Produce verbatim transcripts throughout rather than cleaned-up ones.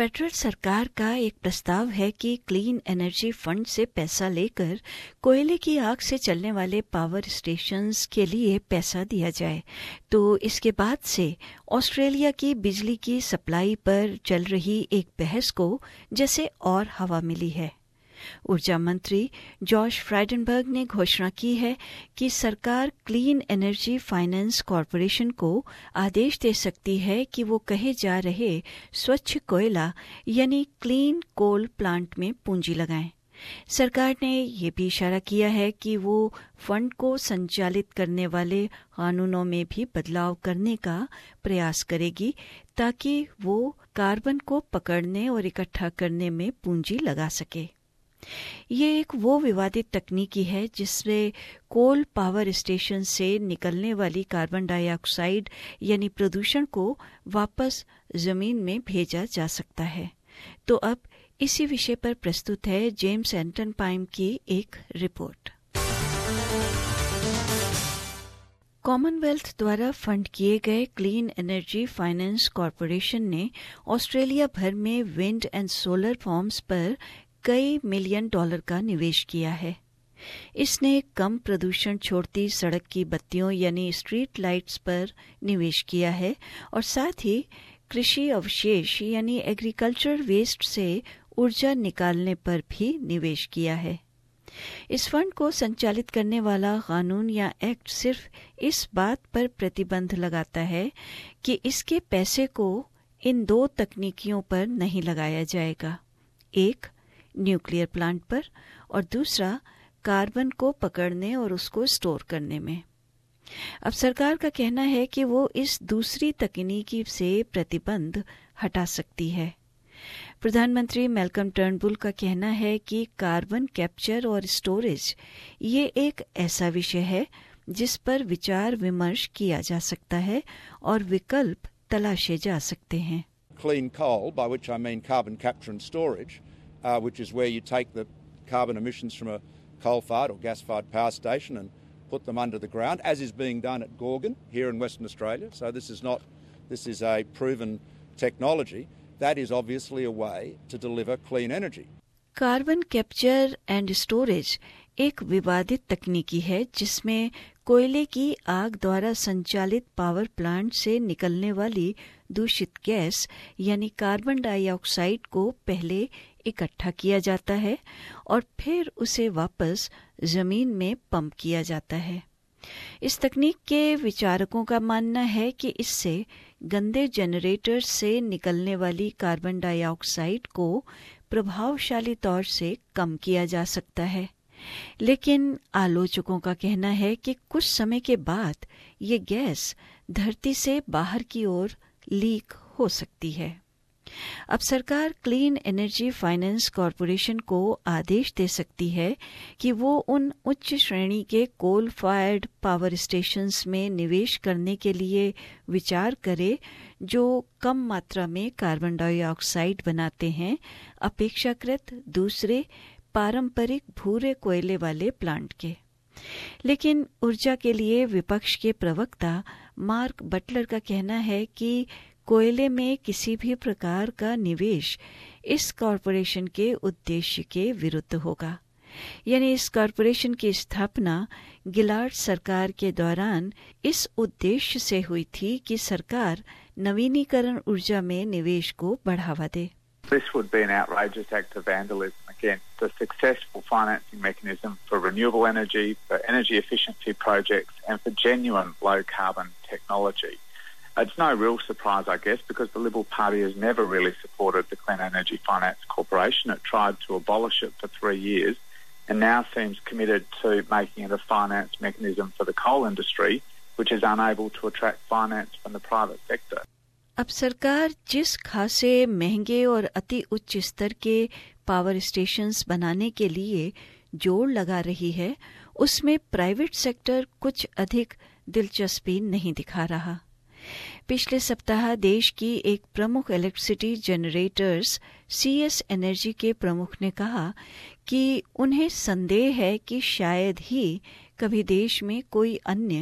Federal सरकार का एक प्रस्ताव है कि क्लीन एनर्जी फंड से पैसा लेकर कोयले की आग से चलने वाले पावर स्टेशंस के लिए पैसा दिया जाए। तो इसके बाद से ऑस्ट्रेलिया की बिजली की सप्लाई पर चल रही एक बहस को जैसे और हवा मिली है। ऊर्जा मंत्री जॉश फ्राइडनबर्ग ने घोषणा की है कि सरकार क्लीन एनर्जी फाइनेंस कॉरपोरेशन को आदेश दे सकती है कि वो कहे जा रहे स्वच्छ कोयला यानी क्लीन कोल प्लांट में पूंजी लगाएं। सरकार ने ये भी इशारा किया है कि वो फंड को संचालित करने वाले कानूनों में भी बदलाव करने का प्रयास करेगी ताकि वो कार्बन को पकड़ने और इकट्ठा करने में पूंजी लगा सके। ये एक वो विवादित तकनीकी है जिसमें कोल पावर स्टेशन से निकलने वाली कार्बन डाइऑक्साइड यानी प्रदूषण को वापस जमीन में भेजा जा सकता है। तो अब इसी विषय पर प्रस्तुत है जेम्स एंटन पाइम की एक रिपोर्ट। कॉमनवेल्थ द्वारा फंड किए गए क्लीन एनर्जी फाइनेंस कॉरपोरेशन ने ऑस्ट्रेलिया भर में विंड एंड सोलर फॉर्म्स पर कई मिलियन डॉलर का निवेश किया है। इसने कम प्रदूषण छोड़ती सड़क की बत्तियों यानी स्ट्रीट लाइट्स पर निवेश किया है और साथ ही कृषि अवशेष यानी एग्रीकल्चर वेस्ट से ऊर्जा निकालने पर भी निवेश किया है। इस फंड को संचालित करने वाला कानून या एक्ट सिर्फ इस बात पर प्रतिबंध लगाता है कि इसके पैसे को इन दो तकनीकियों पर नहीं लगाया जाएगा, एक न्यूक्लियर प्लांट पर और दूसरा कार्बन को पकड़ने और उसको स्टोर करने में। अब सरकार का कहना है कि वो इस दूसरी तकनीकी से प्रतिबंध हटा सकती है। प्रधानमंत्री मैल्कम टर्नबुल का कहना है कि कार्बन कैप्चर और स्टोरेज ये एक ऐसा विषय है जिस पर विचार विमर्श किया जा सकता है और विकल्प तलाशे जा सकते हैं। Clean coal, by which I mean carbon capture and storage, Uh, which is where you take the carbon emissions from a coal-fired or gas-fired power station and put them under the ground, as is being done at Gorgon here in Western Australia. So this is not, this is a proven technology. That is obviously a way to deliver clean energy. Carbon capture and storage एक विवादित तकनीकी है जिसमें कोयले की आग द्वारा संचालित पावर प्लांट से निकलने वाली दूषित गैस यानी कार्बन डाइऑक्साइड को पहले इकट्ठा किया जाता है और फिर उसे वापस जमीन में पंप किया जाता है। इस तकनीक के विचारकों का मानना है कि इससे गंदे जनरेटर से निकलने वाली कार्बन डाइऑक्साइड को प्रभावशाली तौर से कम किया जा सकता है, लेकिन आलोचकों का कहना है कि कुछ समय के बाद ये गैस धरती से बाहर की ओर लीक हो सकती है। अब सरकार क्लीन एनर्जी फाइनेंस कॉरपोरेशन को आदेश दे सकती है कि वो उन उच्च श्रेणी के कोल फायर्ड पावर स्टेशंस में निवेश करने के लिए विचार करे जो कम मात्रा में कार्बन डाइऑक्साइड बनाते हैं अपेक्षाकृत दूसरे पारंपरिक भूरे कोयले वाले प्लांट के। लेकिन ऊर्जा के लिए विपक्ष के प्रवक्ता मार्क बटलर का कहना है कि कोयले में किसी भी प्रकार का निवेश इस कॉरपोरेशन के उद्देश्य के विरुद्ध होगा। यानी इस कॉरपोरेशन की स्थापना गिलार्ड सरकार के दौरान इस उद्देश्य से हुई थी कि सरकार नवीनीकरण ऊर्जा में निवेश को बढ़ावा दे। This would be an outrageous act of vandalism against a successful financing mechanism for renewable energy, for energy efficiency projects and for genuine low carbon technology. It's no real surprise, I guess, because the Liberal Party has never really supported the Clean Energy Finance Corporation. It tried to abolish it for three years and now seems committed to making it a finance mechanism for the coal industry, which is unable to attract finance from the private sector. अब सरकार जिस खासे महंगे और अति उच्च स्तर के पावर स्टेशंस बनाने के लिए जोर लगा रही है, उसमें प्राइवेट सेक्टर कुछ अधिक दिलचस्पी नहीं दिखा रहा। पिछले सप्ताह देश की एक प्रमुख इलेक्ट्रिसिटी जनरेटर्स सीएस एनर्जी के प्रमुख ने कहा कि उन्हें संदेह है कि शायद ही कभी देश में कोई अन्य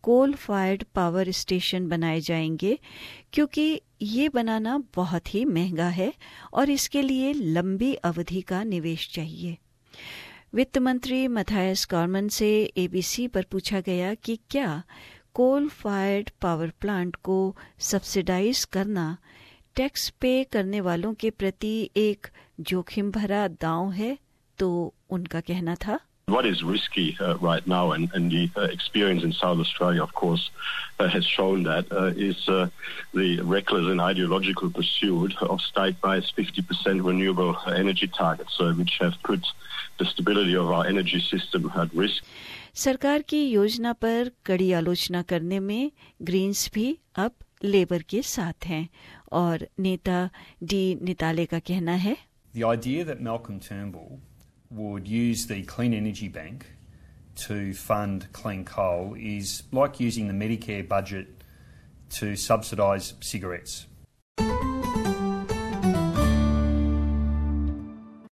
कोल फायर्ड पावर स्टेशन बनाए जाएंगे, क्योंकि ये बनाना बहुत ही महंगा है और इसके लिए लंबी अवधि का निवेश चाहिए। वित्त मंत्री मैथायस कॉर्मन से एबीसी पर पूछा गया कि क्या कोल फायर्ड पावर प्लांट को सब्सिडाइज करना टैक्स पे करने वालों के प्रति एक जोखिम भरा दांव है, तो उनका कहना था, What is risky uh, right now, and, and the uh, experience in South Australia, of course, uh, has shown that, uh, is uh, the reckless and ideological pursuit of state-based fifty percent renewable energy targets, uh, which have put the stability of our energy system at risk. सरकार की योजना पर कड़ी आलोचना करने में Green's भी अब लेबर के साथ हैं और नेता डी निताले का कहना है, The idea that Malcolm Turnbull would use the Clean Energy Bank to fund clean coal is like using the Medicare budget to subsidise cigarettes.